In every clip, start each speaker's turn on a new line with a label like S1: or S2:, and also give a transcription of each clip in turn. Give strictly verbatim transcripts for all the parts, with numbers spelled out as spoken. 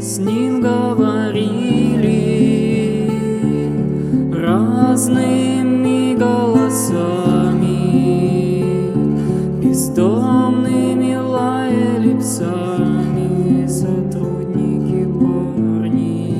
S1: с ним говорили разными голосами, бездомными лаяли псами сотрудники парни.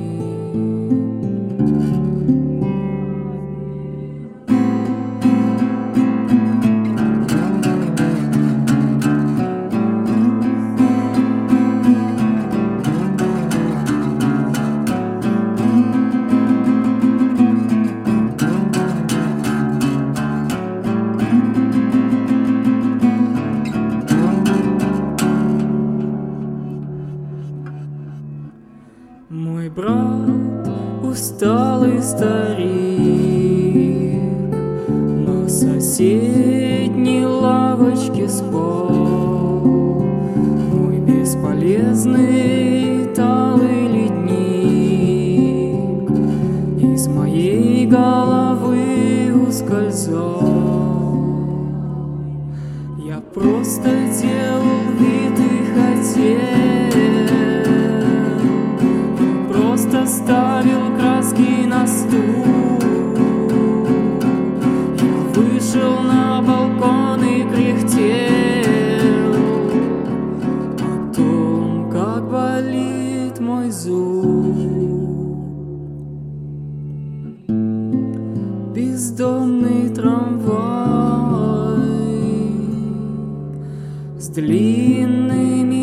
S1: Мой брат усталый старик на соседней лавочке спал. Мой бесполезный талый ледник из моей головы ускользал. Я просто делал вид и хотел, просто ставил краски на стул. Я вышел на балкон и кряхтел о том, как болит мой зуб. Бездомный трамвай с длинными